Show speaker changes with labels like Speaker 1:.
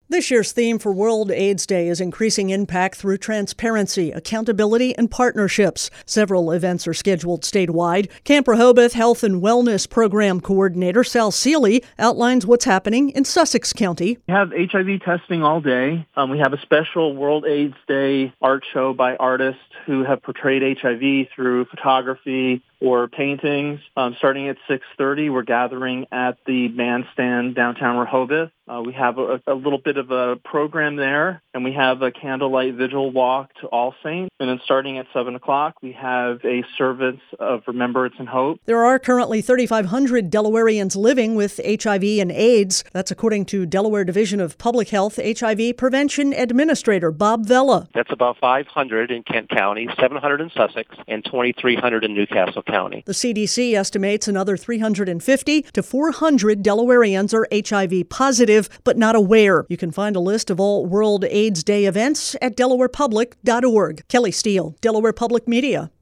Speaker 1: This year's theme for World AIDS Day is increasing impact through transparency, accountability, and partnerships. Several events are scheduled statewide. Camp Rehoboth Health and Wellness Program Coordinator Sal Seeley outlines what's happening in Sussex County.
Speaker 2: We have HIV testing all day. We have a special World AIDS Day art show by artists who have portrayed HIV through photography or paintings. Starting at 6:30, we're gathering at the bandstand downtown Rehoboth. We have a little bit of a program there, and we have a candlelight vigil walk to All Saints. And then starting at 7 o'clock, we have a service of remembrance and hope.
Speaker 1: There are currently 3,500 Delawareans living with HIV and AIDS. That's according to Delaware Division of Public Health HIV Prevention Administrator Bob Vella.
Speaker 3: That's about 500 in Kent County, 700 in Sussex, and 2,300 in Newcastle County.
Speaker 1: The CDC estimates another 350 to 400 Delawareans are HIV positive, but not aware. You can find a list of all World AIDS Day events at delawarepublic.org. Kelly Steele, Delaware Public Media.